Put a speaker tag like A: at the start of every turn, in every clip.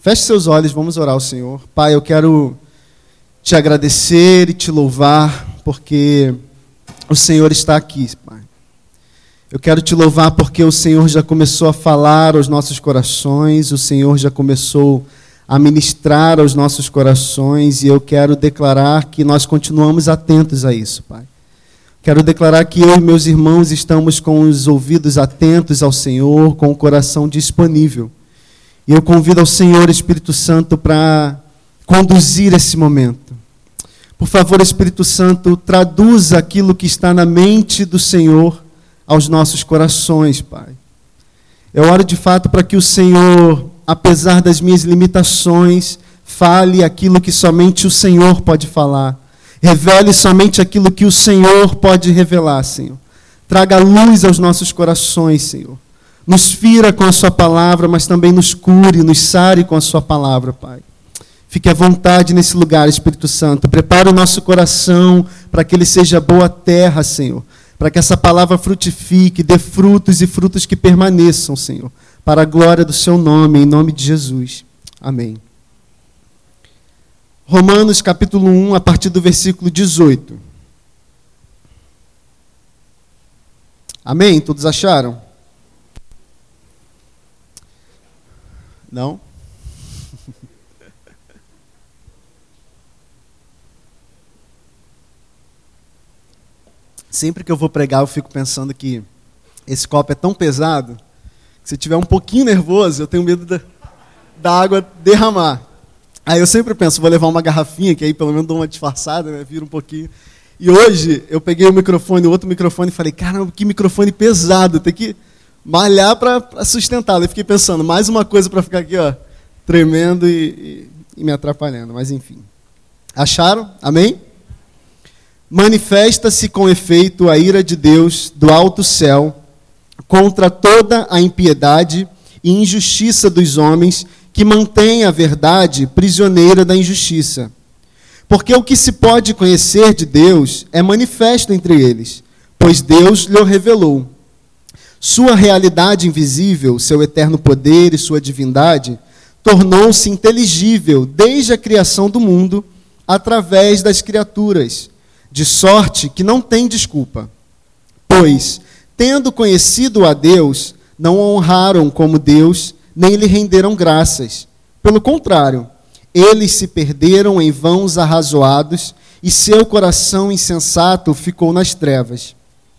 A: Feche seus olhos, vamos orar ao Senhor. Pai, eu quero te agradecer e te louvar, porque o Senhor está aqui, Pai. Eu quero te louvar porque o Senhor já começou a falar aos nossos corações, o Senhor já começou a ministrar aos nossos corações, e eu quero declarar que nós continuamos atentos a isso, Pai. Quero declarar que eu e meus irmãos estamos com os ouvidos atentos ao Senhor, com o coração disponível. E eu convido ao Senhor, Espírito Santo, para conduzir esse momento. Por favor, Espírito Santo, traduza aquilo que está na mente do Senhor aos nossos corações, Pai. Eu oro de fato para que o Senhor, apesar das minhas limitações, fale aquilo que somente o Senhor pode falar. Revele somente aquilo que o Senhor pode revelar, Senhor. Traga luz aos nossos corações, Senhor. Nos fira com a sua palavra, mas também nos cure, nos sare com a sua palavra, Pai. Fique à vontade nesse lugar, Espírito Santo. Prepare o nosso coração para que ele seja boa terra, Senhor. Para que essa palavra frutifique, dê frutos e frutos que permaneçam, Senhor. Para a glória do seu nome, em nome de Jesus. Amém. Romanos capítulo 1, a partir do versículo 18. Amém? Todos acharam? Não? Sempre que eu vou pregar, eu fico pensando que esse copo é tão pesado que se eu estiver um pouquinho nervoso, eu tenho medo da água derramar. Aí eu sempre penso, vou levar uma garrafinha, que aí pelo menos dou uma disfarçada, né? Vira um pouquinho. E hoje eu peguei o outro microfone, e falei, caramba, que microfone pesado, tem que malhar para sustentá-lo. Eu fiquei pensando, mais uma coisa para ficar aqui, ó, tremendo e me atrapalhando. Mas enfim. Acharam? Amém? Manifesta-se com efeito a ira de Deus do alto céu contra toda a impiedade e injustiça dos homens que mantêm a verdade prisioneira da injustiça. Porque o que se pode conhecer de Deus é manifesto entre eles, pois Deus lhe revelou. Sua realidade invisível, seu eterno poder e sua divindade, tornou-se inteligível desde a criação do mundo, através das criaturas, de sorte que não tem desculpa. Pois, tendo conhecido a Deus, não o honraram como Deus, nem lhe renderam graças. Pelo contrário, eles se perderam em vãos arrazoados, e seu coração insensato ficou nas trevas.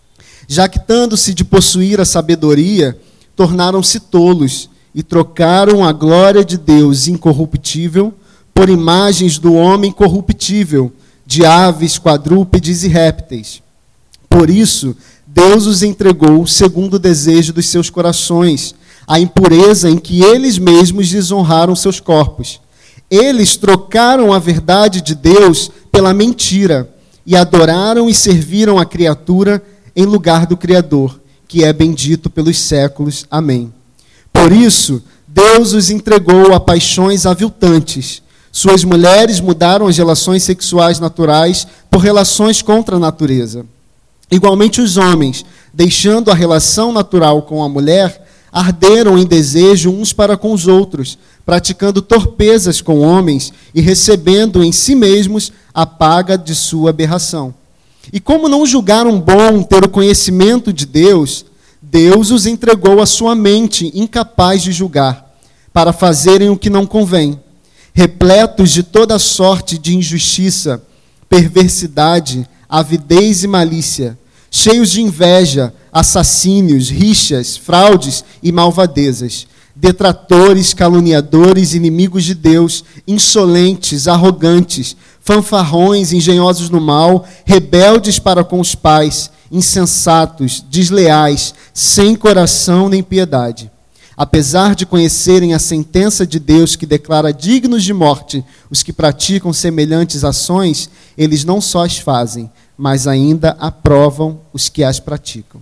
A: Jactando-se de possuir a sabedoria, tornaram-se tolos, e trocaram a glória de Deus incorruptível por imagens do homem corruptível, de aves, quadrúpedes e répteis. Por isso, Deus os entregou segundo o desejo dos seus corações, a impureza em que eles mesmos desonraram seus corpos. Eles trocaram a verdade de Deus pela mentira, e adoraram e serviram a criatura em lugar do Criador, que é bendito pelos séculos. Amém. Por isso, Deus os entregou a paixões aviltantes. Suas mulheres mudaram as relações sexuais naturais por relações contra a natureza. Igualmente os homens, deixando a relação natural com a mulher, arderam em desejo uns para com os outros, praticando torpezas com homens e recebendo em si mesmos a paga de sua aberração. E como não julgaram bom ter o conhecimento de Deus, Deus os entregou à sua mente incapaz de julgar, para fazerem o que não convém. Repletos de toda sorte de injustiça, perversidade, avidez e malícia, cheios de inveja, assassínios, rixas, fraudes e malvadezas, detratores, caluniadores, inimigos de Deus, insolentes, arrogantes, fanfarrões, engenhosos no mal, rebeldes para com os pais, insensatos, desleais, sem coração nem piedade. Apesar de conhecerem a sentença de Deus que declara dignos de morte os que praticam semelhantes ações, eles não só as fazem, mas ainda aprovam os que as praticam.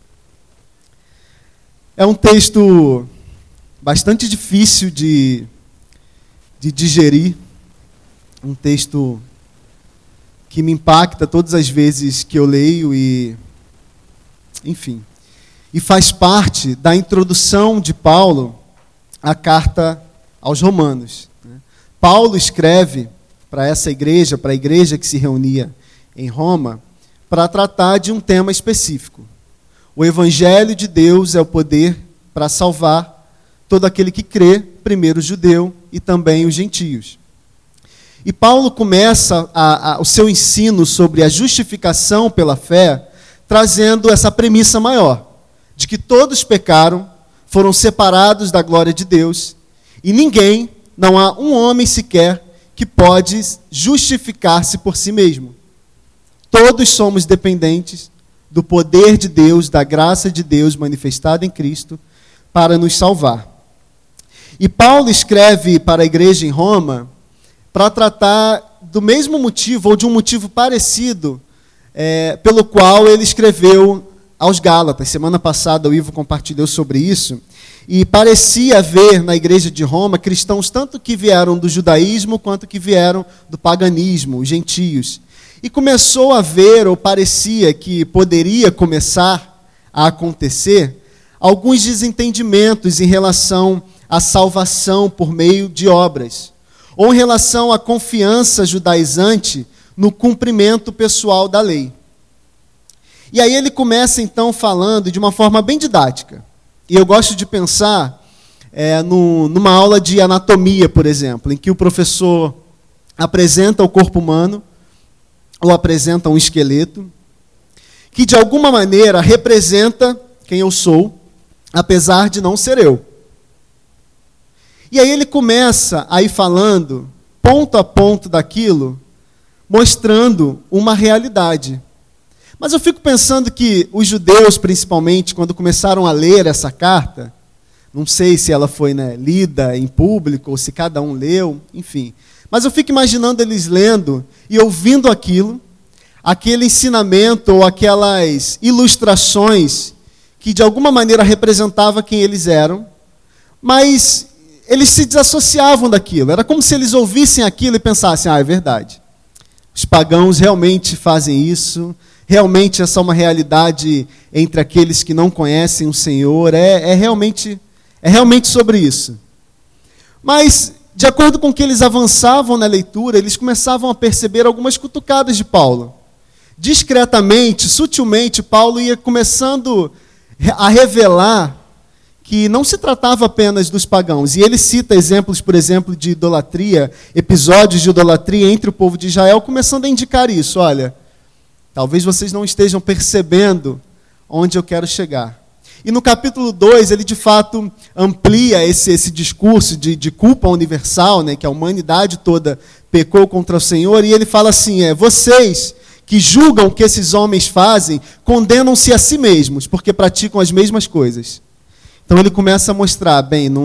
A: É um texto bastante difícil de digerir, um texto que me impacta todas as vezes que eu leio e, enfim, e faz parte da introdução de Paulo à carta aos romanos. Paulo escreve para essa igreja, para a igreja que se reunia em Roma, para tratar de um tema específico. O Evangelho de Deus é o poder para salvar todo aquele que crê, primeiro o judeu e também os gentios. E Paulo começa o seu ensino sobre a justificação pela fé, trazendo essa premissa maior, de que todos pecaram, foram separados da glória de Deus, e ninguém, não há um homem sequer, que pode justificar-se por si mesmo. Todos somos dependentes do poder de Deus, da graça de Deus manifestada em Cristo, para nos salvar. E Paulo escreve para a igreja em Roma para tratar do mesmo motivo, ou de um motivo parecido, pelo qual ele escreveu aos Gálatas. Semana passada o Ivo compartilhou sobre isso, e parecia haver na igreja de Roma cristãos tanto que vieram do judaísmo quanto que vieram do paganismo, os gentios. E começou a haver, ou parecia que poderia começar a acontecer, alguns desentendimentos em relação à salvação por meio de obras, ou em relação à confiança judaizante no cumprimento pessoal da lei. E aí ele começa então falando de uma forma bem didática. E eu gosto de pensar numa aula de anatomia, por exemplo, em que o professor apresenta o corpo humano, ou apresenta um esqueleto, que de alguma maneira representa quem eu sou, apesar de não ser eu. E aí ele começa a ir falando, ponto a ponto daquilo, mostrando uma realidade. Mas eu fico pensando que os judeus, principalmente, quando começaram a ler essa carta, não sei se ela foi lida em público, ou se cada um leu, enfim. Mas eu fico imaginando eles lendo e ouvindo aquilo, aquele ensinamento ou aquelas ilustrações que de alguma maneira representava quem eles eram, mas eles se desassociavam daquilo. Era como se eles ouvissem aquilo e pensassem, é verdade. Os pagãos realmente fazem isso, realmente essa é uma realidade entre aqueles que não conhecem o Senhor, é realmente sobre isso. Mas, de acordo com que eles avançavam na leitura, eles começavam a perceber algumas cutucadas de Paulo. Discretamente, sutilmente, Paulo ia começando a revelar que não se tratava apenas dos pagãos. E ele cita exemplos, por exemplo, de idolatria, episódios de idolatria entre o povo de Israel, começando a indicar isso. Olha, talvez vocês não estejam percebendo onde eu quero chegar. E no capítulo 2, ele de fato amplia esse discurso de culpa universal, que a humanidade toda pecou contra o Senhor, e ele fala assim, vocês que julgam o que esses homens fazem, condenam-se a si mesmos, porque praticam as mesmas coisas. Então ele começa a mostrar,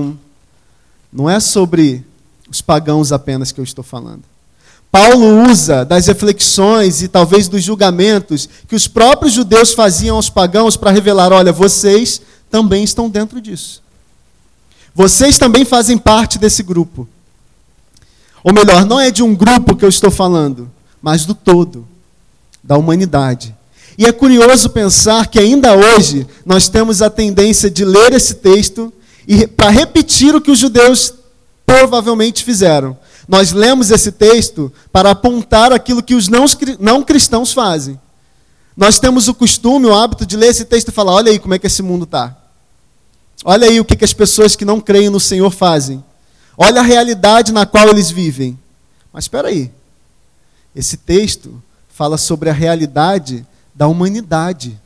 A: não é sobre os pagãos apenas que eu estou falando. Paulo usa das reflexões e talvez dos julgamentos que os próprios judeus faziam aos pagãos para revelar, olha, vocês também estão dentro disso. Vocês também fazem parte desse grupo. Ou melhor, não é de um grupo que eu estou falando, mas do todo, da humanidade. E é curioso pensar que ainda hoje nós temos a tendência de ler esse texto e para repetir o que os judeus provavelmente fizeram. Nós lemos esse texto para apontar aquilo que os não cristãos fazem. Nós temos o costume, o hábito de ler esse texto e falar, olha aí como é que esse mundo está. Olha aí o que as pessoas que não creem no Senhor fazem. Olha a realidade na qual eles vivem. Mas espera aí. Esse texto fala sobre a realidade da humanidade,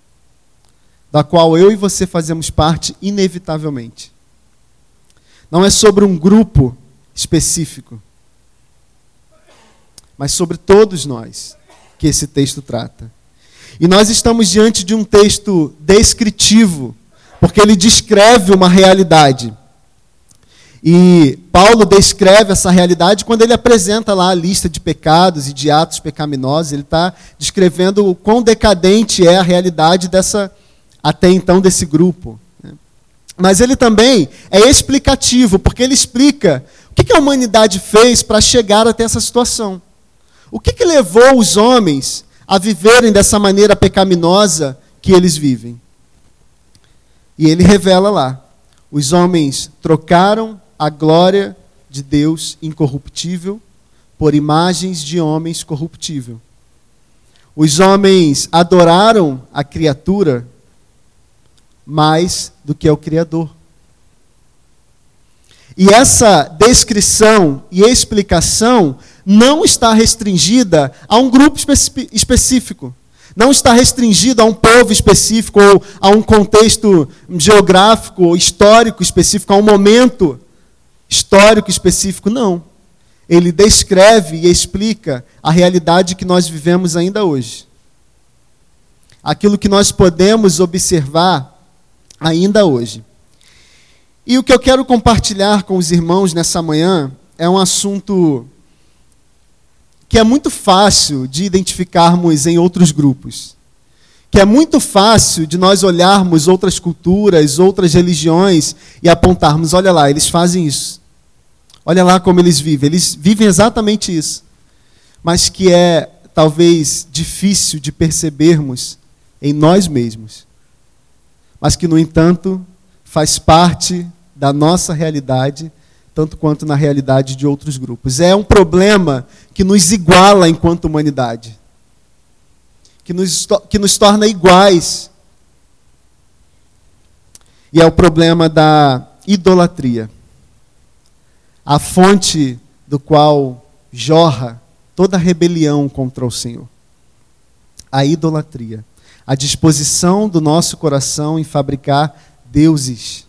A: da qual eu e você fazemos parte inevitavelmente. Não é sobre um grupo específico, mas sobre todos nós que esse texto trata. E nós estamos diante de um texto descritivo, porque ele descreve uma realidade. E Paulo descreve essa realidade quando ele apresenta lá a lista de pecados e de atos pecaminosos. Ele está descrevendo o quão decadente é a realidade até então desse grupo. Mas ele também é explicativo, porque ele explica o que a humanidade fez para chegar até essa situação. O que levou os homens a viverem dessa maneira pecaminosa que eles vivem. E ele revela lá, os homens trocaram a glória de Deus incorruptível por imagens de homens corruptíveis. Os homens adoraram a criatura mais do que ao Criador. E essa descrição e explicação não está restringida a um grupo específico. Não está restringida a um povo específico ou a um contexto geográfico ou histórico específico, a um momento histórico específico. Não. Ele descreve e explica a realidade que nós vivemos ainda hoje. Aquilo que nós podemos observar ainda hoje. E o que eu quero compartilhar com os irmãos nessa manhã é um assunto que é muito fácil de identificarmos em outros grupos. Que é muito fácil de nós olharmos outras culturas, outras religiões e apontarmos, olha lá, eles fazem isso. Olha lá como eles vivem exatamente isso. Mas que é talvez difícil de percebermos em nós mesmos. Mas que, no entanto, faz parte da nossa realidade, tanto quanto na realidade de outros grupos. É um problema que nos iguala enquanto humanidade, que nos torna iguais. E é o problema da idolatria, a fonte do qual jorra toda rebelião contra o Senhor. A idolatria, a disposição do nosso coração em fabricar deuses,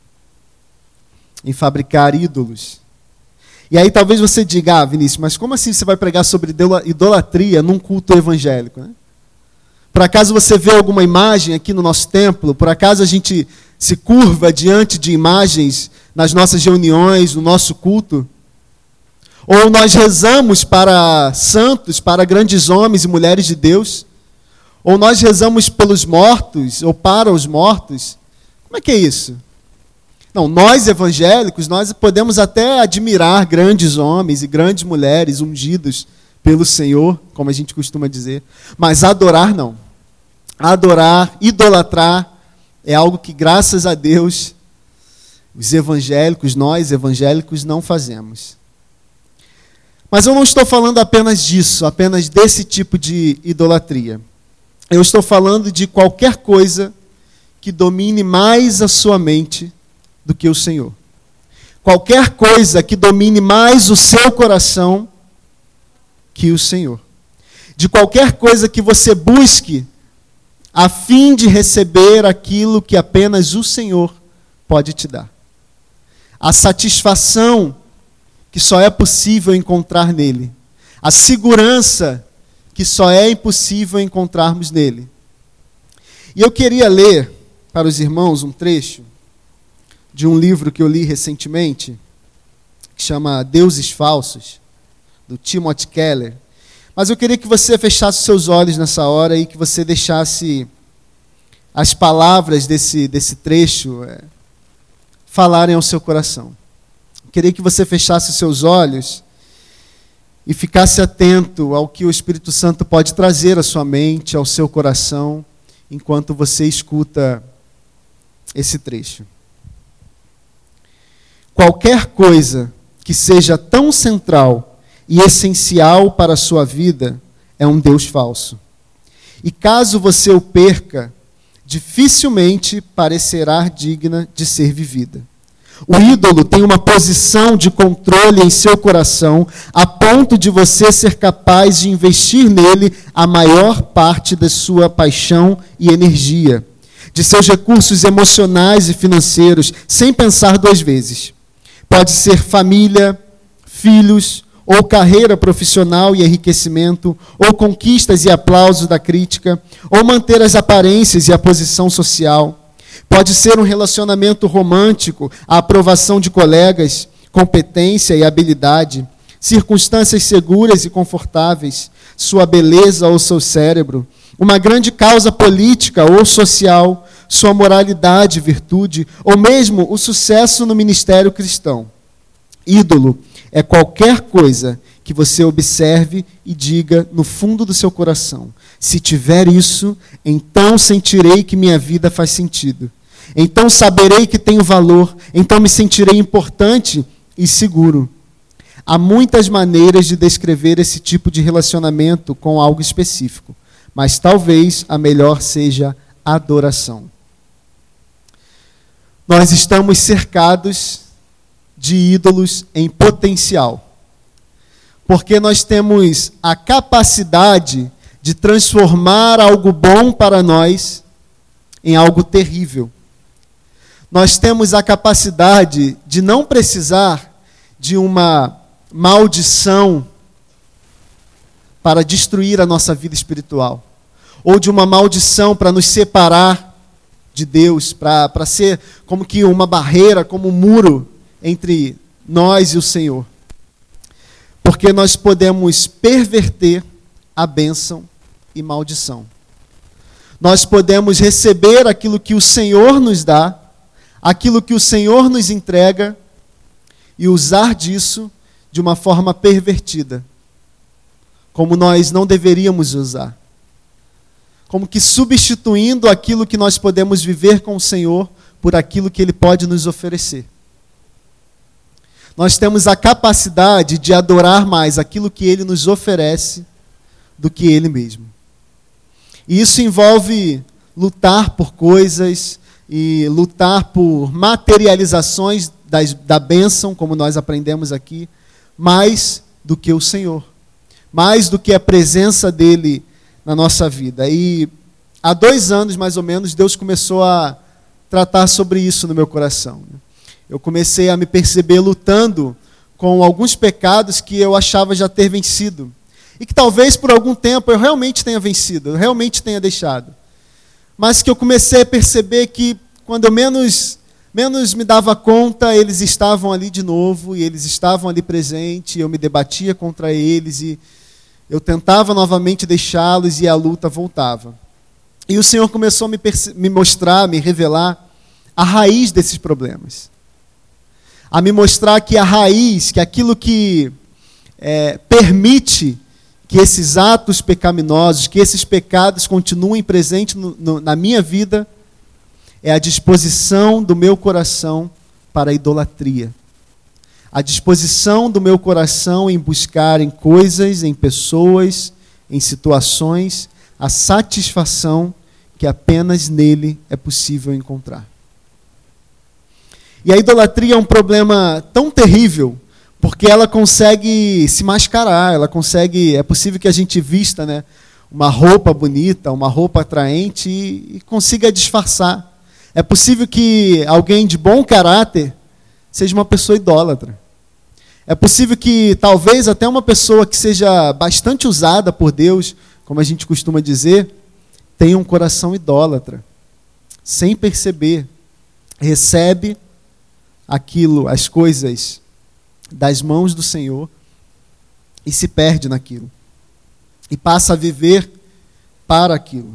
A: em fabricar ídolos. E aí talvez você diga, Vinícius, mas como assim você vai pregar sobre idolatria num culto evangélico? Né? Por acaso você vê alguma imagem aqui no nosso templo? Por acaso a gente se curva diante de imagens nas nossas reuniões, no nosso culto? Ou nós rezamos para santos, para grandes homens e mulheres de Deus? Ou nós rezamos pelos mortos, ou para os mortos? Como é que é isso? Não, nós evangélicos, nós podemos até admirar grandes homens e grandes mulheres ungidos pelo Senhor, como a gente costuma dizer, mas adorar não. Adorar, idolatrar, é algo que, graças a Deus, os evangélicos, nós evangélicos, não fazemos. Mas eu não estou falando apenas disso, apenas desse tipo de idolatria. Eu estou falando de qualquer coisa que domine mais a sua mente do que o Senhor. Qualquer coisa que domine mais o seu coração que o Senhor. De qualquer coisa que você busque a fim de receber aquilo que apenas o Senhor pode te dar. A satisfação que só é possível encontrar nele. A segurança que só é impossível encontrarmos nele. E eu queria ler para os irmãos um trecho de um livro que eu li recentemente, que chama Deuses Falsos, do Timothy Keller. Mas eu queria que você fechasse seus olhos nessa hora e que você deixasse as palavras desse trecho falarem ao seu coração. Eu queria que você fechasse seus olhos e ficasse atento ao que o Espírito Santo pode trazer à sua mente, ao seu coração, enquanto você escuta esse trecho. Qualquer coisa que seja tão central e essencial para a sua vida é um Deus falso. E caso você o perca, dificilmente parecerá digna de ser vivida. O ídolo tem uma posição de controle em seu coração a ponto de você ser capaz de investir nele a maior parte da sua paixão e energia, de seus recursos emocionais e financeiros, sem pensar duas vezes. Pode ser família, filhos, ou carreira profissional e enriquecimento, ou conquistas e aplausos da crítica, ou manter as aparências e a posição social. Pode ser um relacionamento romântico, a aprovação de colegas, competência e habilidade, circunstâncias seguras e confortáveis, sua beleza ou seu cérebro, uma grande causa política ou social, sua moralidade, virtude, ou mesmo o sucesso no ministério cristão. Ídolo é qualquer coisa que você observe e diga no fundo do seu coração: se tiver isso, então sentirei que minha vida faz sentido. Então saberei que tenho valor, então me sentirei importante e seguro. Há muitas maneiras de descrever esse tipo de relacionamento com algo específico, mas talvez a melhor seja adoração. Nós estamos cercados de ídolos em potencial, porque nós temos a capacidade de transformar algo bom para nós em algo terrível. Nós temos a capacidade de não precisar de uma maldição para destruir a nossa vida espiritual, ou de uma maldição para nos separar de Deus, para ser como que uma barreira, como um muro entre nós e o Senhor. Porque nós podemos perverter a bênção e maldição. Nós podemos receber aquilo que o Senhor nos dá, aquilo que o Senhor nos entrega, e usar disso de uma forma pervertida, como nós não deveríamos usar. Como que substituindo aquilo que nós podemos viver com o Senhor por aquilo que Ele pode nos oferecer. Nós temos a capacidade de adorar mais aquilo que Ele nos oferece do que Ele mesmo. E isso envolve lutar por coisas e lutar por materializações da bênção, como nós aprendemos aqui, mais do que o Senhor, mais do que a presença dEle na nossa vida. E há 2 anos, mais ou menos, Deus começou a tratar sobre isso no meu coração. Eu comecei a me perceber lutando com alguns pecados que eu achava já ter vencido. E que talvez por algum tempo eu realmente tenha vencido, eu realmente tenha deixado. Mas que eu comecei a perceber que quando eu menos me dava conta, eles estavam ali de novo, e eles estavam ali presentes, e eu me debatia contra eles, e eu tentava novamente deixá-los, e a luta voltava. E o Senhor começou a me mostrar, me revelar a raiz desses problemas. A me mostrar que a raiz, que aquilo que permite que esses atos pecaminosos, que esses pecados continuem presentes na minha vida, é a disposição do meu coração para a idolatria. A disposição do meu coração em buscar em coisas, em pessoas, em situações, a satisfação que apenas nele é possível encontrar. E a idolatria é um problema tão terrível, porque ela consegue se mascarar, é possível que a gente vista, né, uma roupa bonita, uma roupa atraente e consiga disfarçar. É possível que alguém de bom caráter seja uma pessoa idólatra. É possível que talvez até uma pessoa que seja bastante usada por Deus, como a gente costuma dizer, tenha um coração idólatra. Sem perceber, recebe as coisas das mãos do Senhor e se perde naquilo. E passa a viver para aquilo.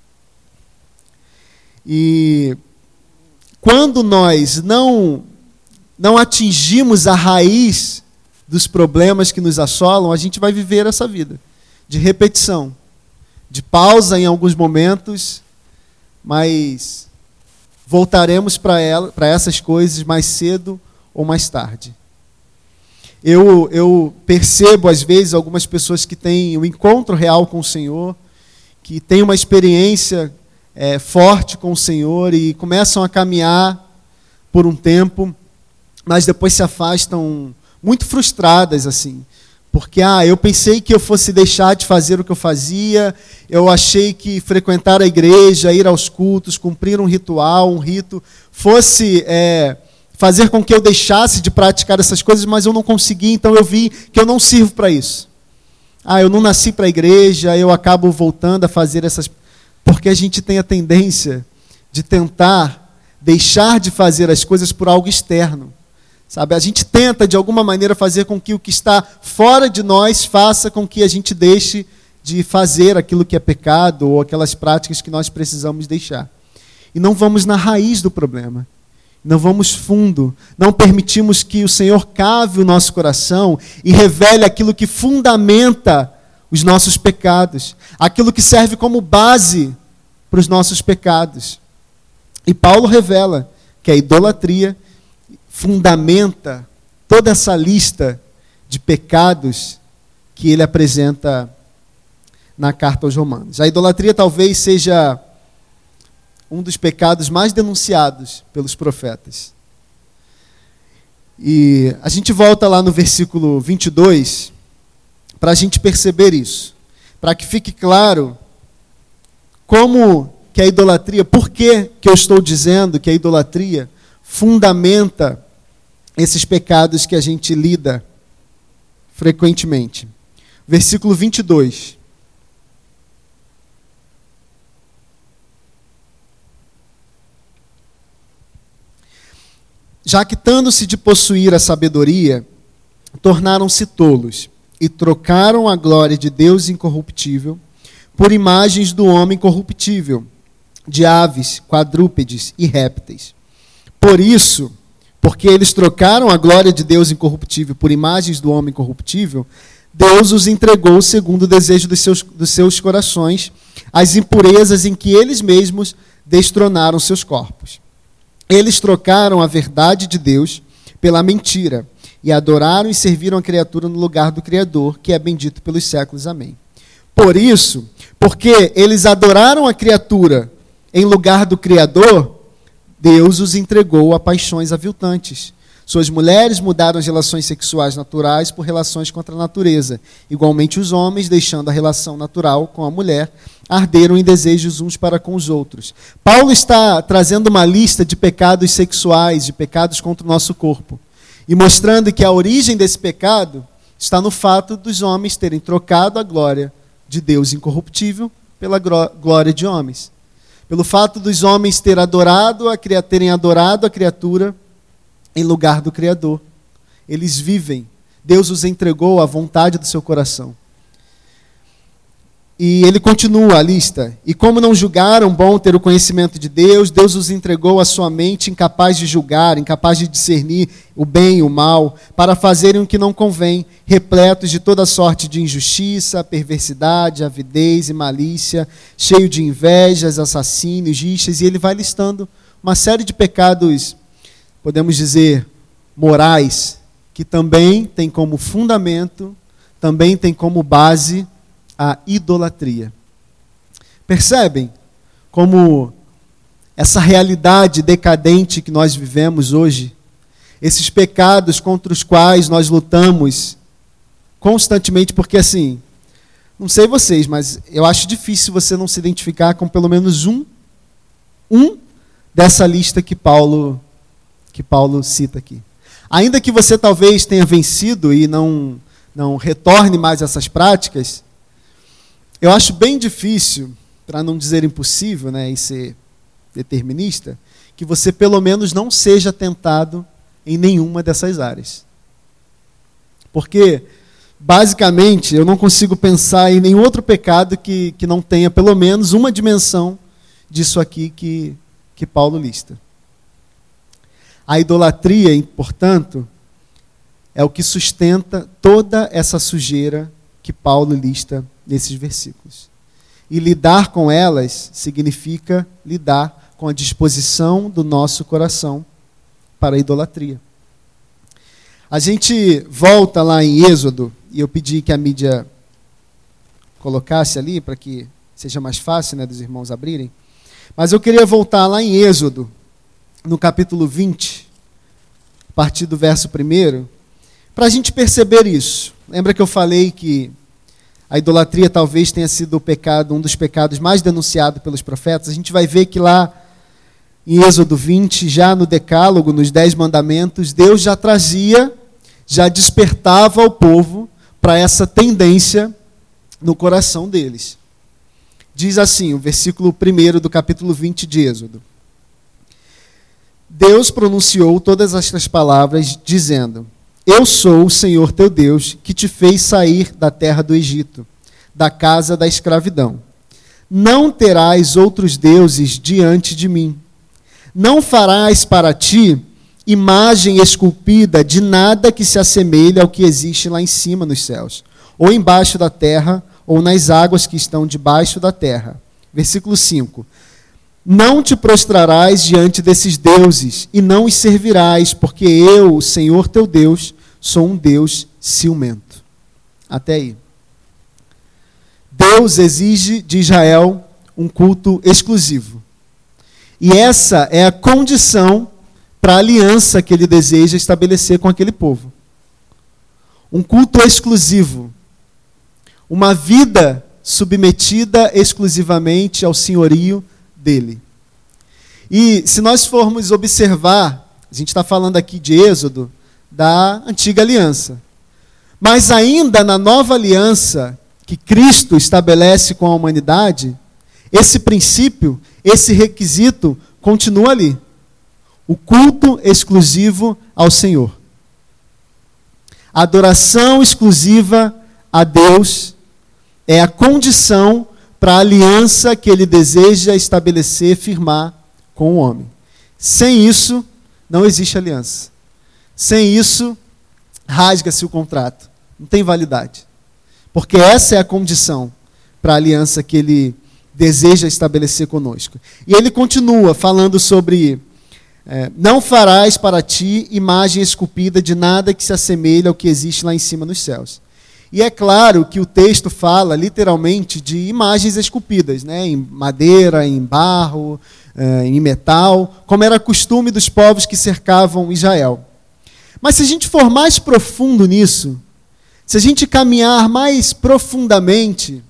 A: E quando nós não atingimos a raiz dos problemas que nos assolam, a gente vai viver essa vida de repetição, de pausa em alguns momentos, mas voltaremos para essas coisas mais cedo ou mais tarde. Eu percebo, às vezes, algumas pessoas que têm um encontro real com o Senhor, que têm uma experiência forte com o Senhor e começam a caminhar por um tempo, mas depois se afastam muito frustradas, assim. Porque, eu pensei que eu fosse deixar de fazer o que eu fazia, eu achei que frequentar a igreja, ir aos cultos, cumprir um ritual, um rito, fosse fazer com que eu deixasse de praticar essas coisas, mas eu não consegui, então eu vi que eu não sirvo para isso. Eu não nasci para a igreja, eu acabo voltando a fazer essas... Porque a gente tem a tendência de tentar deixar de fazer as coisas por algo externo. Sabe? A gente tenta, de alguma maneira, fazer com que o que está fora de nós faça com que a gente deixe de fazer aquilo que é pecado ou aquelas práticas que nós precisamos deixar. E não vamos na raiz do problema. Não vamos fundo. Não permitimos que o Senhor cave o nosso coração e revele aquilo que fundamenta os nossos pecados. Aquilo que serve como base para os nossos pecados. E Paulo revela que a idolatria fundamenta toda essa lista de pecados que ele apresenta na carta aos Romanos. A idolatria talvez seja um dos pecados mais denunciados pelos profetas. E a gente volta lá no versículo 22 para a gente perceber isso, para que fique claro como que a idolatria, por que eu estou dizendo que a idolatria fundamenta esses pecados que a gente lida frequentemente. Versículo 22. Jactando-se de possuir a sabedoria, tornaram-se tolos e trocaram a glória de Deus incorruptível por imagens do homem corruptível, de aves, quadrúpedes e répteis. Por isso, porque eles trocaram a glória de Deus incorruptível por imagens do homem corruptível, Deus os entregou segundo o desejo dos seus corações, as impurezas em que eles mesmos destronaram seus corpos. Eles trocaram a verdade de Deus pela mentira, e adoraram e serviram a criatura no lugar do Criador, que é bendito pelos séculos. Amém. Por isso, porque eles adoraram a criatura em lugar do Criador, Deus os entregou a paixões aviltantes. Suas mulheres mudaram as relações sexuais naturais por relações contra a natureza. Igualmente os homens, deixando a relação natural com a mulher, arderam em desejos uns para com os outros. Paulo está trazendo uma lista de pecados sexuais, de pecados contra o nosso corpo, e mostrando que a origem desse pecado está no fato dos homens terem trocado a glória de Deus incorruptível pela glória de homens. Pelo fato dos homens terem adorado a criatura em lugar do Criador. Eles vivem. Deus os entregou à vontade do seu coração. E ele continua a lista. E como não julgaram bom ter o conhecimento de Deus, Deus os entregou à sua mente incapaz de julgar, incapaz de discernir o bem e o mal, para fazerem o que não convém, repletos de toda sorte de injustiça, perversidade, avidez e malícia, cheio de invejas, assassínios, rixas, e ele vai listando uma série de pecados, podemos dizer, morais, que também tem como fundamento, também tem como base a idolatria. Percebem como essa realidade decadente que nós vivemos hoje, esses pecados contra os quais nós lutamos constantemente, porque assim, não sei vocês, mas eu acho difícil você não se identificar com pelo menos um dessa lista que Paulo cita aqui. Ainda que você talvez tenha vencido e não retorne mais a essas práticas, eu acho bem difícil, para não dizer impossível, né, e ser determinista, que você pelo menos não seja tentado em nenhuma dessas áreas. Porque, basicamente, eu não consigo pensar em nenhum outro pecado que não tenha pelo menos uma dimensão disso aqui que Paulo lista. A idolatria, portanto, é o que sustenta toda essa sujeira que Paulo lista nesses versículos. E lidar com elas significa lidar com a disposição do nosso coração para a idolatria. A gente volta lá em Êxodo, e eu pedi que a mídia colocasse ali, para que seja mais fácil, né, dos irmãos abrirem. Mas eu queria voltar lá em Êxodo, no capítulo 20, a partir do verso 1, para a gente perceber isso. Lembra que eu falei que a idolatria talvez tenha sido um dos pecados mais denunciados pelos profetas? A gente vai ver que lá em Êxodo 20, já no Decálogo, nos 10 mandamentos, Deus já despertava o povo para essa tendência no coração deles. Diz assim, o versículo 1 do capítulo 20 de Êxodo. Deus pronunciou todas estas palavras, dizendo: Eu sou o Senhor teu Deus, que te fez sair da terra do Egito, da casa da escravidão. Não terás outros deuses diante de mim. Não farás para ti imagem esculpida de nada que se assemelhe ao que existe lá em cima nos céus, ou embaixo da terra, ou nas águas que estão debaixo da terra. Versículo 5. não te prostrarás diante desses deuses e não os servirás, porque eu, o Senhor teu Deus, sou um Deus ciumento. Até aí. Deus exige de Israel um culto exclusivo. E essa é a condição para a aliança que ele deseja estabelecer com aquele povo. Um culto exclusivo. Uma vida submetida exclusivamente ao senhorio dele. E se nós formos observar, a gente está falando aqui de Êxodo, da antiga aliança. Mas ainda na nova aliança que Cristo estabelece com a humanidade, esse princípio, esse requisito continua ali. O culto exclusivo ao Senhor. A adoração exclusiva a Deus é a condição para a aliança que ele deseja estabelecer, firmar com o homem. Sem isso, não existe aliança. Sem isso, rasga-se o contrato. Não tem validade. Porque essa é a condição para a aliança que ele deseja estabelecer conosco. E ele continua falando sobre não farás para ti imagem esculpida de nada que se assemelhe ao que existe lá em cima nos céus. E é claro que o texto fala literalmente de imagens esculpidas, né? Em madeira, em barro, em metal, como era costume dos povos que cercavam Israel. Mas se a gente for mais profundo nisso, se a gente caminhar mais profundamente,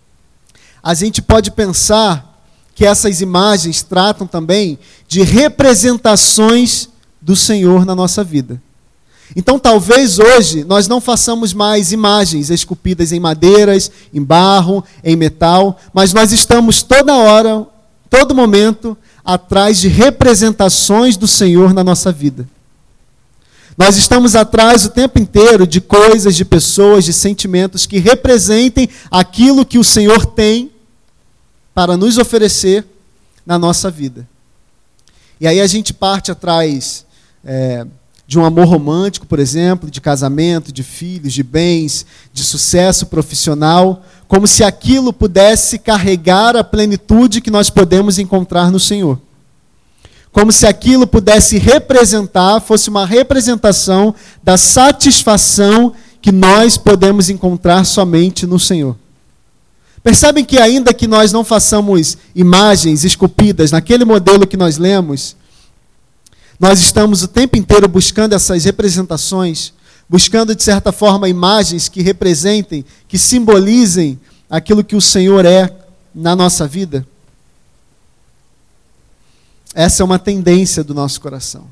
A: a gente pode pensar que essas imagens tratam também de representações do Senhor na nossa vida. Então, talvez hoje nós não façamos mais imagens esculpidas em madeiras, em barro, em metal, mas nós estamos toda hora, todo momento, atrás de representações do Senhor na nossa vida. Nós estamos atrás o tempo inteiro de coisas, de pessoas, de sentimentos que representem aquilo que o Senhor tem para nos oferecer na nossa vida. E aí a gente parte atrás de um amor romântico, por exemplo, de casamento, de filhos, de bens, de sucesso profissional, como se aquilo pudesse carregar a plenitude que nós podemos encontrar no Senhor. Como se aquilo pudesse representar, fosse uma representação da satisfação que nós podemos encontrar somente no Senhor. Percebem que ainda que nós não façamos imagens esculpidas naquele modelo que nós lemos, nós estamos o tempo inteiro buscando essas representações, buscando de certa forma imagens que representem, que simbolizem aquilo que o Senhor é na nossa vida. Essa é uma tendência do nosso coração.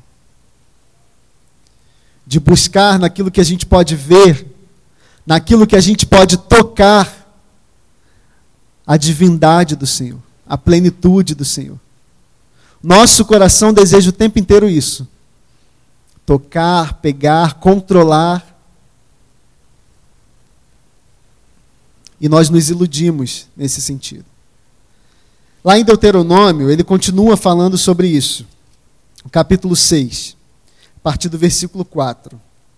A: De buscar naquilo que a gente pode ver, naquilo que a gente pode tocar, a divindade do Senhor, a plenitude do Senhor. Nosso coração deseja o tempo inteiro isso. Tocar, pegar, controlar. E nós nos iludimos nesse sentido. Lá em Deuteronômio, ele continua falando sobre isso. Capítulo 6, a partir do versículo 4.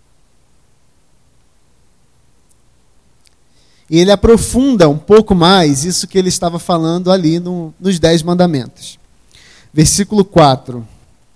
A: E ele aprofunda um pouco mais isso que ele estava falando ali nos 10 mandamentos. Versículo 4.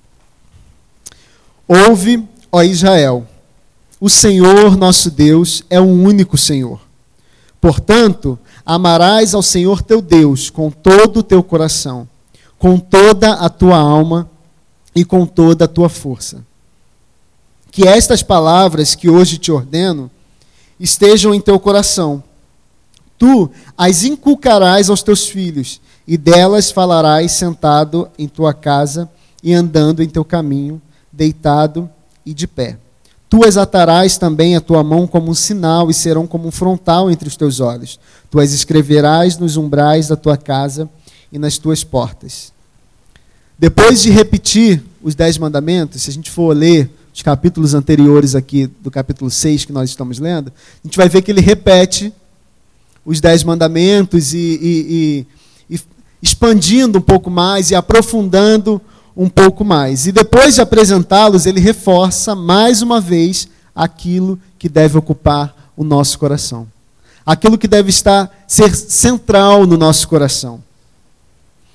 A: Ouve, ó Israel, o Senhor nosso Deus é o único Senhor. Portanto, amarás ao Senhor teu Deus com todo o teu coração, com toda a tua alma e com toda a tua força. Que estas palavras que hoje te ordeno estejam em teu coração. Tu as inculcarás aos teus filhos, e delas falarás sentado em tua casa e andando em teu caminho, deitado e de pé. Tu as atarás também à tua mão como um sinal e serão como um frontal entre os teus olhos. Tu as escreverás nos umbrais da tua casa e nas tuas portas. Depois de repetir os 10 mandamentos, se a gente for ler os capítulos anteriores aqui do capítulo 6 que nós estamos lendo, a gente vai ver que ele repete os 10 mandamentos e expandindo um pouco mais e aprofundando um pouco mais. E depois de apresentá-los, ele reforça mais uma vez aquilo que deve ocupar o nosso coração. Aquilo que deve ser central no nosso coração.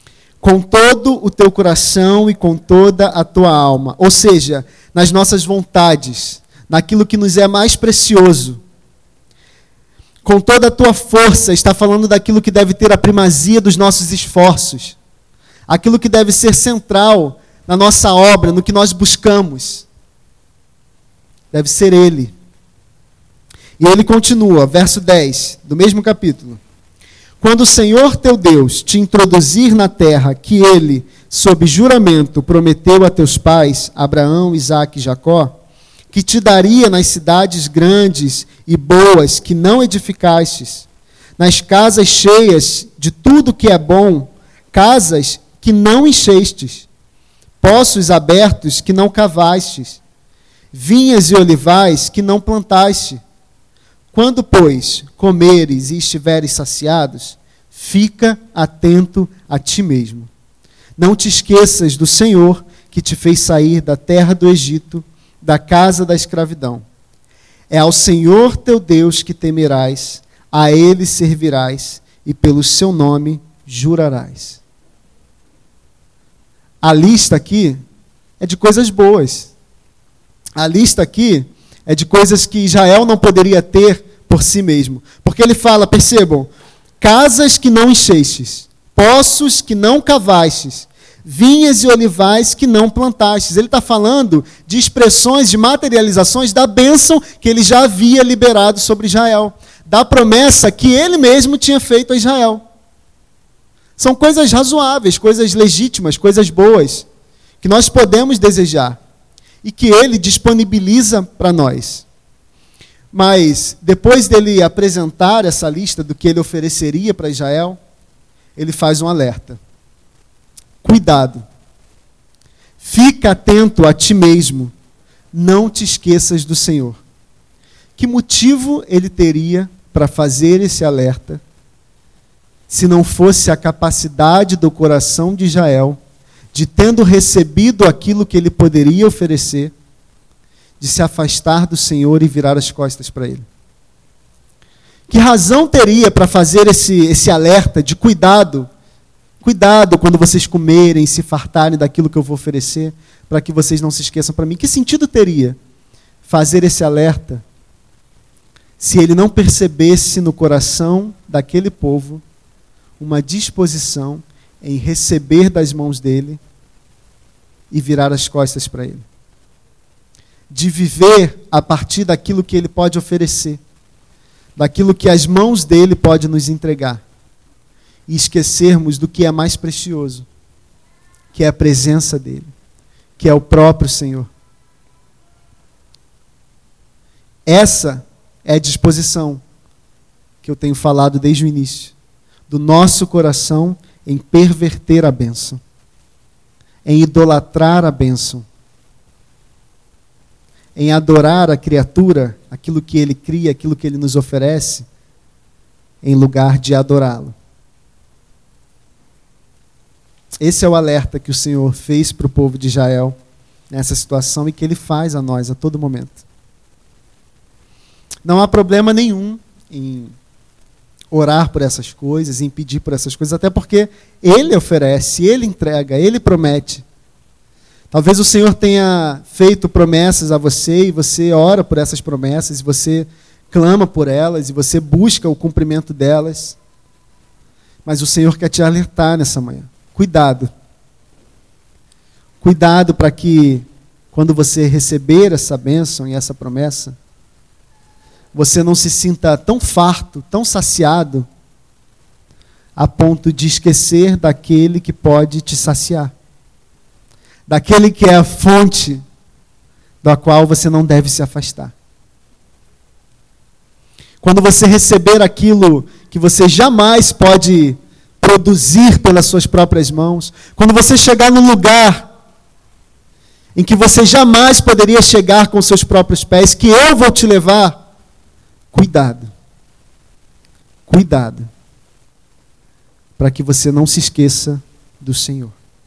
A: com todo o teu coração e com toda a tua alma. Ou seja, nas nossas vontades, naquilo que nos é mais precioso. Com toda a tua força, está falando daquilo que deve ter a primazia dos nossos esforços. Aquilo que deve ser central na nossa obra, no que nós buscamos. Deve ser Ele. E ele continua, verso 10, do mesmo capítulo. Quando o Senhor teu Deus te introduzir na terra que Ele, sob juramento, prometeu a teus pais, Abraão, Isaque e Jacó, que te daria nas cidades grandes e boas que não edificastes, nas casas cheias de tudo que é bom, casas que não enchestes, poços abertos que não cavastes, vinhas e olivais que não plantaste. Quando, pois, comeres e estiveres saciados, fica atento a ti mesmo. Não te esqueças do Senhor que te fez sair da terra do Egito, da casa da escravidão. É ao Senhor teu Deus que temerás, a Ele servirás e pelo seu nome jurarás. A lista aqui é de coisas boas. A lista aqui é de coisas que Israel não poderia ter por si mesmo. Porque ele fala, percebam, casas que não enchestes, poços que não cavastes, vinhas e olivais que não plantastes. Ele está falando de expressões, de materializações da bênção que ele já havia liberado sobre Israel. Da promessa que ele mesmo tinha feito a Israel. São coisas razoáveis, coisas legítimas, coisas boas, que nós podemos desejar. E que ele disponibiliza para nós. Mas, depois dele apresentar essa lista do que ele ofereceria para Israel, ele faz um alerta. Cuidado. Fica atento a ti mesmo. Não te esqueças do Senhor. Que motivo ele teria para fazer esse alerta, se não fosse a capacidade do coração de Israel de, tendo recebido aquilo que ele poderia oferecer, de se afastar do Senhor e virar as costas para Ele? Que razão teria para fazer esse alerta de cuidado? Cuidado quando vocês comerem, se fartarem daquilo que eu vou oferecer, para que vocês não se esqueçam para mim. Que sentido teria fazer esse alerta se ele não percebesse no coração daquele povo uma disposição em receber das mãos dele e virar as costas para ele? De viver a partir daquilo que ele pode oferecer, daquilo que as mãos dele podem nos entregar, e esquecermos do que é mais precioso, que é a presença dele, que é o próprio Senhor. Essa é a disposição que eu tenho falado desde o início, do nosso coração em perverter a bênção, em idolatrar a bênção, em adorar a criatura, aquilo que ele cria, aquilo que ele nos oferece, em lugar de adorá-lo. Esse é o alerta que o Senhor fez para o povo de Israel nessa situação e que ele faz a nós a todo momento. Não há problema nenhum em orar por essas coisas, em pedir por essas coisas, até porque ele oferece, ele entrega, ele promete. Talvez o Senhor tenha feito promessas a você e você ora por essas promessas, e você clama por elas, e você busca o cumprimento delas. Mas o Senhor quer te alertar nessa manhã. Cuidado. Cuidado para que, quando você receber essa bênção e essa promessa, você não se sinta tão farto, tão saciado, a ponto de esquecer daquele que pode te saciar. Daquele que é a fonte da qual você não deve se afastar. Quando você receber aquilo que você jamais pode produzir pelas suas próprias mãos, quando você chegar num lugar em que você jamais poderia chegar com seus próprios pés, que eu vou te levar, cuidado. Cuidado. Para que você não se esqueça do Senhor.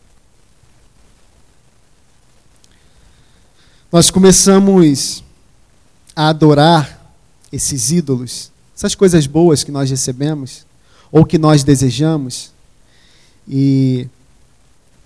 A: Nós começamos a adorar esses ídolos, essas coisas boas que nós recebemos, ou que nós desejamos, e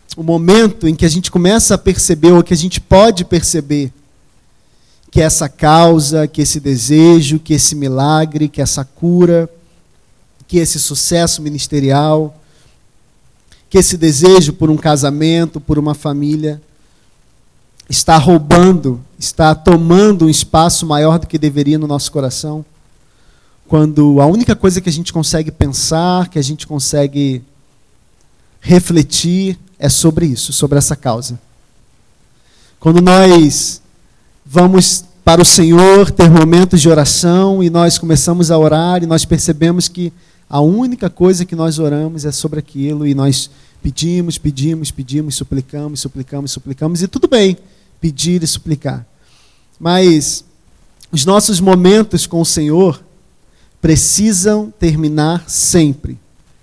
A: o momento em que a gente começa a perceber, ou que a gente pode perceber, que essa causa, que esse desejo, que esse milagre, que essa cura, que esse sucesso ministerial, que esse desejo por um casamento, por uma família, está roubando, está tomando um espaço maior do que deveria no nosso coração, quando a única coisa que a gente consegue pensar, que a gente consegue refletir, é sobre isso, sobre essa causa. Quando nós vamos para o Senhor ter momentos de oração e nós começamos a orar e nós percebemos que a única coisa que nós oramos é sobre aquilo e nós pedimos, suplicamos, e tudo bem pedir e suplicar. Mas os nossos momentos com o Senhor precisam terminar sempre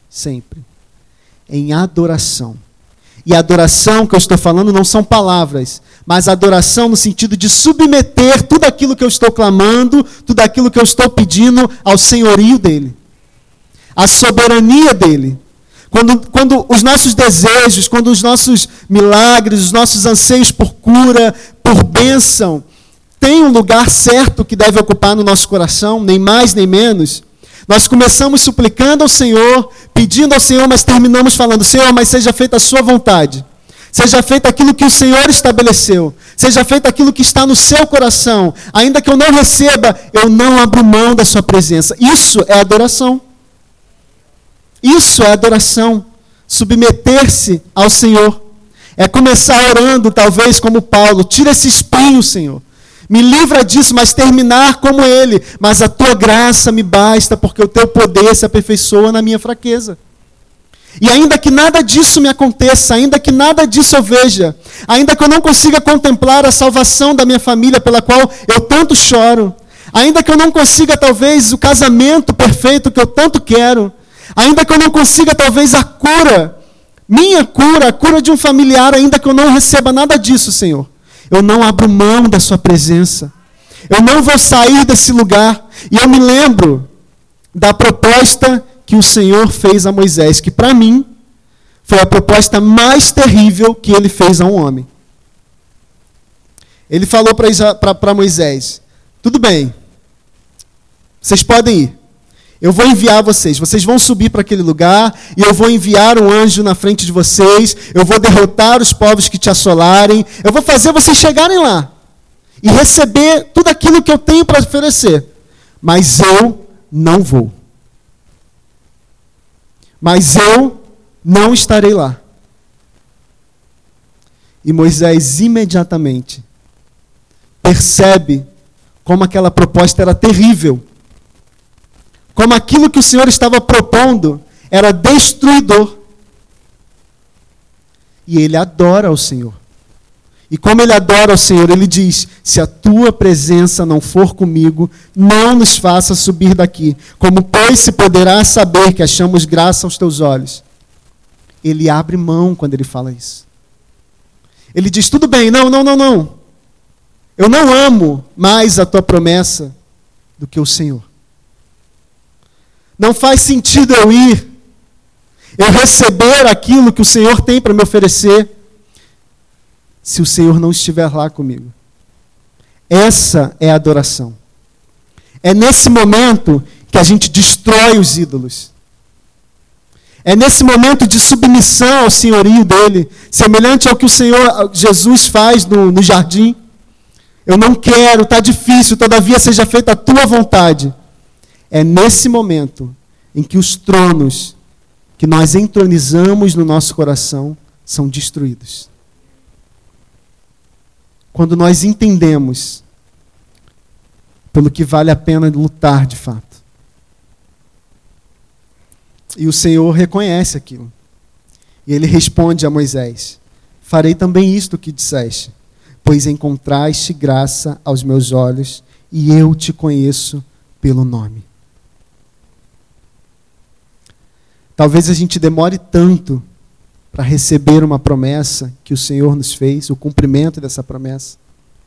A: em adoração. E a adoração que eu estou falando não são palavras, mas adoração no sentido de submeter tudo aquilo que eu estou clamando, tudo aquilo que eu estou pedindo ao senhorio dele, à soberania dele. Quando os nossos desejos, quando os nossos milagres, os nossos anseios por cura, por bênção, têm um lugar certo que deve ocupar no nosso coração, nem mais nem menos, nós começamos suplicando ao Senhor, pedindo ao Senhor, mas terminamos falando: Senhor, mas seja feita a sua vontade. Seja feito aquilo que o Senhor estabeleceu. Seja feito aquilo que está no seu coração. Ainda que eu não receba, eu não abro mão da sua presença. Isso é adoração. Isso é adoração. Submeter-se ao Senhor. É começar orando, talvez como Paulo: tira esse espinho, Senhor. Me livra disso, mas terminar como ele. Mas a tua graça me basta, porque o teu poder se aperfeiçoa na minha fraqueza. E ainda que nada disso me aconteça, ainda que nada disso eu veja, ainda que eu não consiga contemplar a salvação da minha família pela qual eu tanto choro, ainda que eu não consiga talvez o casamento perfeito que eu tanto quero, ainda que eu não consiga talvez a cura, minha cura, a cura de um familiar, ainda que eu não receba nada disso, Senhor, eu não abro mão da sua presença. Eu não vou sair desse lugar. E eu me lembro da proposta que o Senhor fez a Moisés, que para mim foi a proposta mais terrível que ele fez a um homem. Ele falou para Moisés: tudo bem, vocês podem ir. Eu vou enviar vocês vão subir para aquele lugar, e eu vou enviar um anjo na frente de vocês, eu vou derrotar os povos que te assolarem, eu vou fazer vocês chegarem lá, e receber tudo aquilo que eu tenho para oferecer. Mas eu não vou. Mas eu não estarei lá. E Moisés imediatamente percebe como aquela proposta era terrível. Como aquilo que o Senhor estava propondo era destruidor. E ele adora ao Senhor. E como ele adora ao Senhor, ele diz: se a tua presença não for comigo, não nos faça subir daqui. Como, pois, se poderá saber que achamos graça aos teus olhos? Ele abre mão quando ele fala isso. Ele diz: tudo bem, não. Eu não amo mais a tua promessa do que o Senhor. Não faz sentido eu ir, eu receber aquilo que o Senhor tem para me oferecer, se o Senhor não estiver lá comigo. Essa é a adoração. É nesse momento que a gente destrói os ídolos. É nesse momento de submissão ao senhorio dele, semelhante ao que o Senhor Jesus faz no jardim. Eu não quero, está difícil, todavia seja feita a tua vontade. É nesse momento em que os tronos que nós entronizamos no nosso coração são destruídos. Quando nós entendemos pelo que vale a pena lutar de fato. E o Senhor reconhece aquilo. E ele responde a Moisés: farei também isto que disseste, pois encontraste graça aos meus olhos, e eu te conheço pelo nome. Talvez a gente demore tanto para receber uma promessa que o Senhor nos fez, o cumprimento dessa promessa.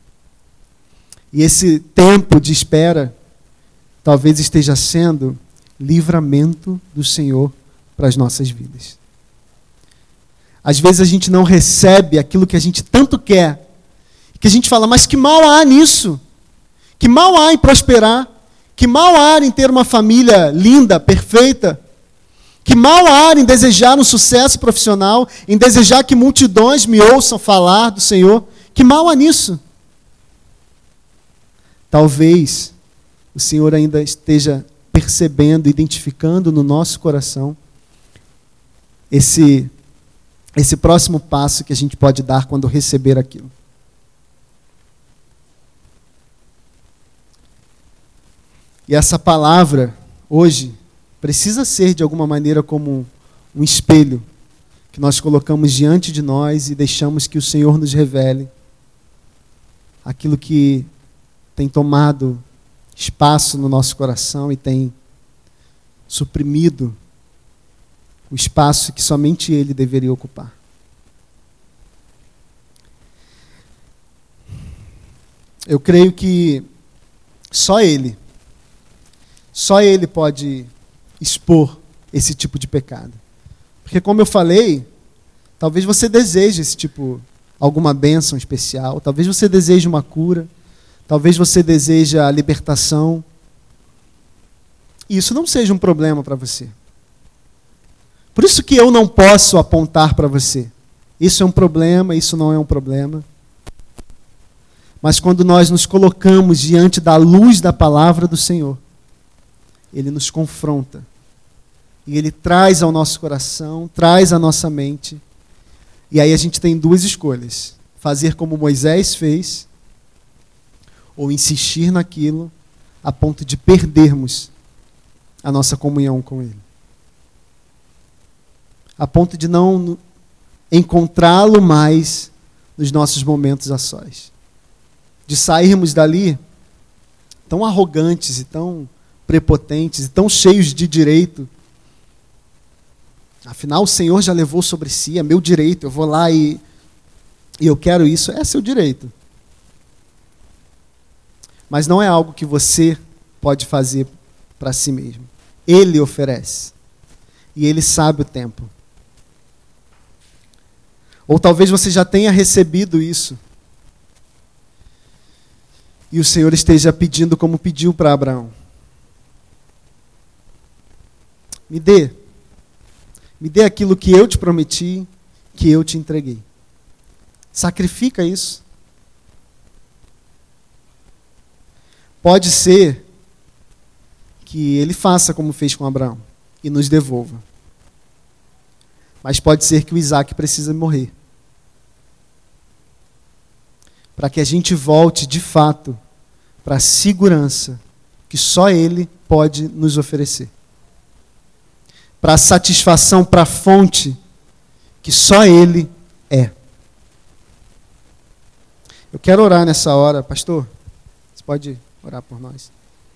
A: E esse tempo de espera talvez esteja sendo livramento do Senhor para as nossas vidas. Às vezes a gente não recebe aquilo que a gente tanto quer, que a gente fala, mas que mal há nisso? Que mal há em prosperar? Que mal há em ter uma família linda, perfeita? Que mal há em desejar um sucesso profissional, em desejar que multidões me ouçam falar do Senhor? Que mal há nisso? Talvez o Senhor ainda esteja percebendo, identificando no nosso coração esse próximo passo que a gente pode dar quando receber aquilo. E essa palavra, hoje, precisa ser, de alguma maneira, como um espelho que nós colocamos diante de nós e deixamos que o Senhor nos revele aquilo que tem tomado espaço no nosso coração e tem suprimido o espaço que somente Ele deveria ocupar. Eu creio que só Ele pode expor esse tipo de pecado. Porque, como eu falei, talvez você deseje alguma bênção especial, talvez você deseje uma cura, talvez você deseje a libertação. E isso não seja um problema para você. Por isso que eu não posso apontar para você. Isso é um problema, isso não é um problema. Mas quando nós nos colocamos diante da luz da palavra do Senhor, Ele nos confronta. E Ele traz ao nosso coração, traz à nossa mente. E aí a gente tem duas escolhas. Fazer como Moisés fez, ou insistir naquilo, a ponto de perdermos a nossa comunhão com Ele. A ponto de não encontrá-lo mais nos nossos momentos a sós. De sairmos dali tão arrogantes e tão prepotentes e tão cheios de direito. Afinal, o Senhor já levou sobre si, é meu direito, eu vou lá e eu quero isso, é seu direito. Mas não é algo que você pode fazer para si mesmo. Ele oferece. E Ele sabe o tempo. Ou talvez você já tenha recebido isso. E o Senhor esteja pedindo como pediu para Abraão. Me dê aquilo que eu te prometi, que eu te entreguei. Sacrifica isso. Pode ser que Ele faça como fez com Abraão e nos devolva. Mas pode ser que o Isaac precise morrer. Para que a gente volte, de fato, para a segurança que só Ele pode nos oferecer. Para a satisfação, para a fonte que só Ele é. Eu quero orar nessa hora. Pastor, você pode orar por nós?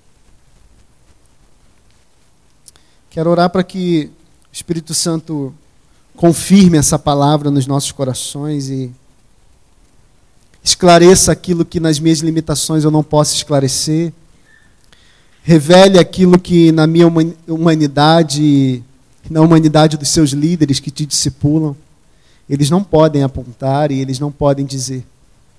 A: Quero orar para que o Espírito Santo confirme essa palavra nos nossos corações e esclareça aquilo que nas minhas limitações eu não posso esclarecer. Revele aquilo que na minha humanidade, na humanidade dos seus líderes que te discipulam, eles não podem apontar e eles não podem dizer.